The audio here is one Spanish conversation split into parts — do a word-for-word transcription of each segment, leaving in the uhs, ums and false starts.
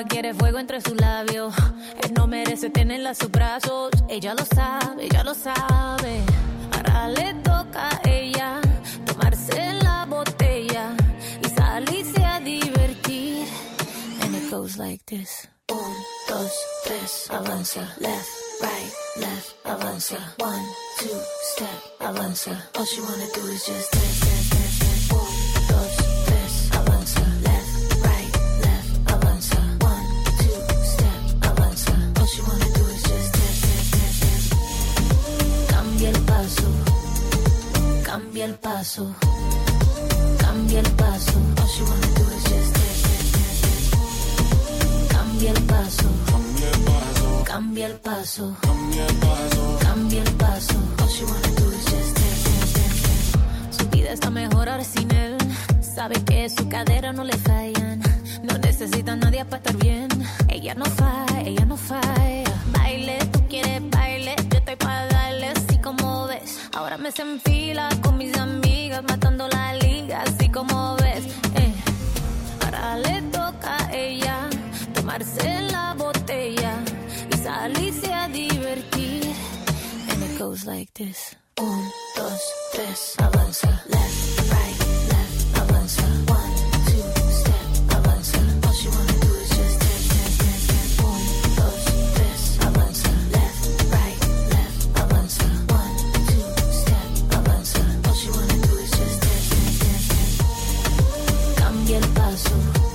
quiere fuego entre sus labios. Él no merece tenerla a sus brazos. Ella lo sabe, ella lo sabe. Ahora le toca a ella tomarse la botella y salirse a divertir. And it goes like this. Un, dos, tres, avanza. Left, right, left, avanza. One, two, step, avanza. All she wanna do is just dance, dance, dance, dance. Un, dos, tres, avanza. Left, right, left, avanza. One, two, step, avanza. All she wanna do is just dance, dance, dance, dance. Cambia el paso, cambia el paso, cambia el paso. All she wanna do is just dance, dance, dance, dance. Cambia el paso, cambia el paso, cambia el paso, cambia el paso. All she wanna do is just dance, dance, dance, dance. Su vida está mejor ahora sin él. Sabe que su cadera no le fallan. No necesita a nadie para estar bien. Ella no falla, ella no falla. Baile, tú quieres baile, yo estoy para darle así como ves. Ahora me se enfila con mis amigas, matando la liga así como ves. Eh. Ahora le toca a ella tomarse la botella y salirse a divertir. And it goes like this. Un, dos, tres, avanza. Left, right, left, avanza. One, two, step, avanza. All she wanna do is just dance, dance, dance, dance. Un, dos, tres, avanza. Left, right, left, avanza. One, two, step, avanza. All she wanna do is just dance, dance, dance, dance. Cambia el paso,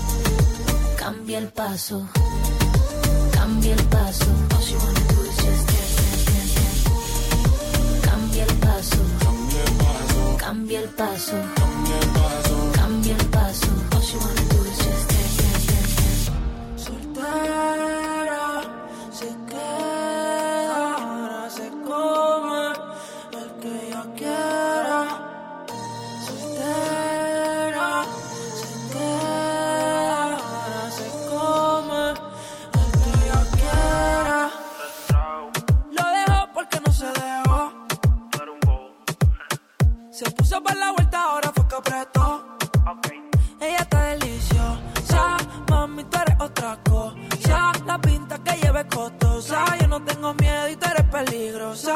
cambia el paso, cambia el paso. All she wanna do is just dance, dance, dance, dance. Cambia el paso, cambia el paso, cambia el paso. All she wanna do is just dance, dance, dance, dance. Soltera, se queda, ahora se come el que ella quiera. Soltera, se queda, ahora se come el que ella quiera. Lo dejó porque no se dejó. Se puso para la vuelta, ahora fue que apretó. Ella está deliciosa, mami, tú eres otra cosa. La pinta que lleva es costosa. Yo no tengo miedo y tú eres peligrosa.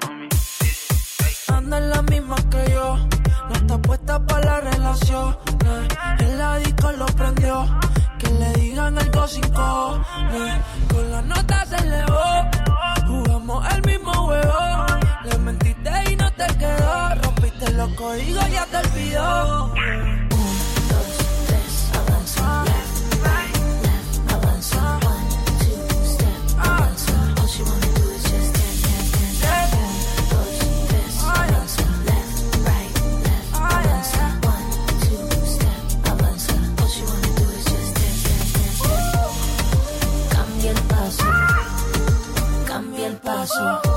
Anda en la misma que yo, no está puesta para la relación. En la disco lo prendió, que le digan algo sin cojones. Con la nota se elevó, jugamos el mismo juego. Le mentiste y no te quedó, rompiste los códigos, ya te olvidó. Cambia el paso,